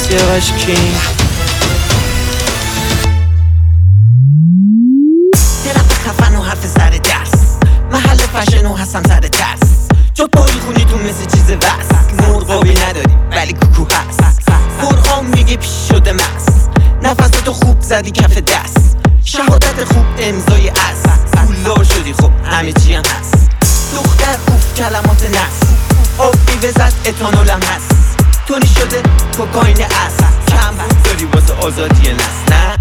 سیاوش کینگ. درخت خفن و حرف سر درس، محل فشن و هستم سر ترس. جو پایی خونی تو مثل چیز بس، مرغابی نداری ولی کوکو هست. فرقام میگه پیش شده مست، نفستو خوب زدی کف دست. شهادت خوب امضای است، پولدار شدی خب همه چی هم هست. دختر اوف کلمات نست، آبی بزد اتانولم هست. تونی شده کوکاین است، کم بود داری واسه آزادی نست. نه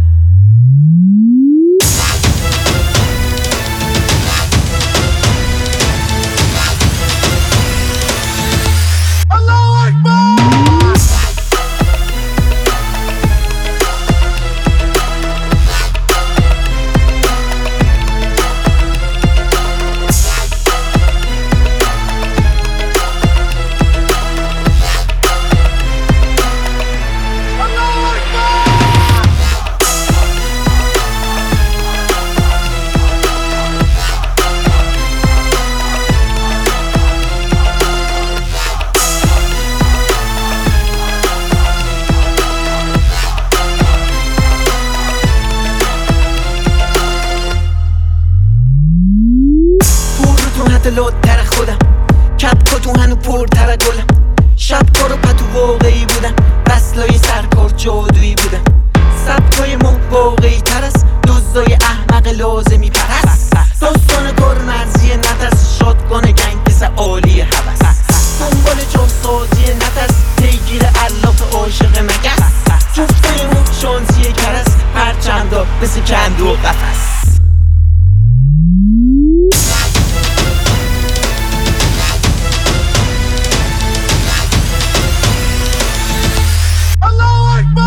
لودتر خودم، کپکا تو هنو پرتر گلم. شب کارو پتو واقعی بودم، بسلای سرکار جادویی بودم. سبکای ما واقعی تر است، دوزای احمق لازمی پرست. داستان کار مرزی نترس، شادگان گنگ پس عالی هوس. دنبال جاسازی نترس، پیگیر علاف عاشق مگس. جفتایمون شانسی کرس، پرچمدار مثل کندو و قفس.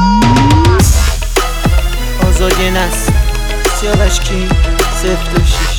آزادی نست، سیاوش کینگ 026.